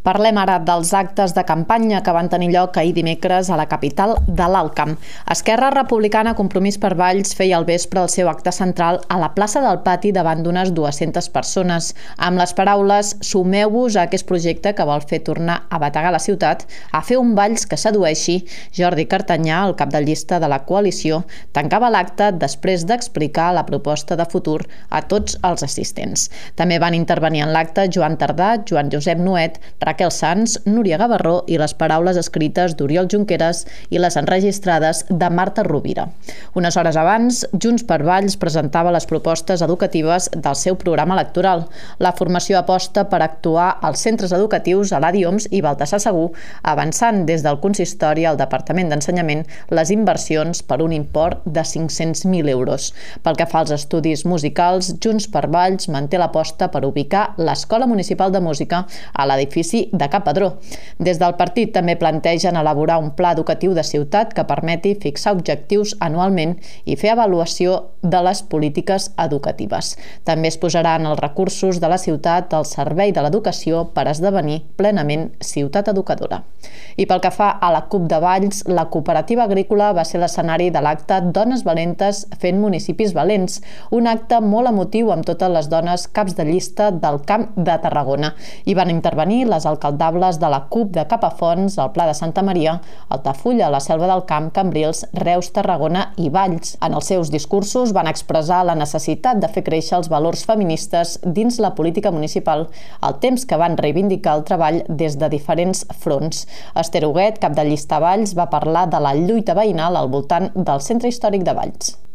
Parlem ara dels actes de campanya que van tenir lloc ahir dimecres a la capital de l'Alt Camp. Esquerra Republicana Compromís per Valls feia al vespre el seu acte central a la plaça del Pati davant d'unes 200 persones, amb les paraules «Sumeu-vos a aquest projecte que vol fer tornar a bategar la ciutat, a fer un Valls que sedueixi». Jordi Cartanyà, el cap de llista de la coalició, tancava l'acte després d'explicar la proposta de futur a tots els assistents. També van intervenir en l'acte Joan Tardà, Joan Josep Nuet, Raquel Sans, Núria Gavarró i les paraules escrites d'Oriol Junqueras i les enregistrades de Marta Rovira. Unes hores abans, Junts per Valls presentava les propostes educatives del seu programa electoral. La formació aposta per actuar als centres educatius a l'Adi-Oms i Baltasar Segur, avançant des del consistori al Departament d'Ensenyament les inversions per un import de 500.000 euros. Pel que fa als estudis musicals, Junts per Valls manté l'aposta per ubicar l'Escola Municipal de Música a l'edifici de Cap Pedró. Des del partit també plantegen elaborar un pla educatiu de ciutat que permeti fixar objectius anualment i fer avaluació de les polítiques educatives. També es posaran els recursos de la ciutat al servei de l'educació per esdevenir plenament ciutat educadora. I pel que fa a la CUP de Valls, la cooperativa agrícola va ser l'escenari de l'acte Dones Valentes fent municipis valents, un acte molt emotiu amb totes les dones caps de llista del Camp de Tarragona. Hi van intervenir les alcaldables de la CUP de Capafonts, el Pla de Santa Maria, Altafulla, la Selva del Camp, Cambrils, Reus, Tarragona i Valls. En els seus discursos van expressar la necessitat de fer créixer els valors feministes dins la política municipal, al temps que van reivindicar el treball des de diferents fronts. Esther Huguet, cap de llista Valls, va parlar de la lluita veïnal al voltant del centre històric de Valls.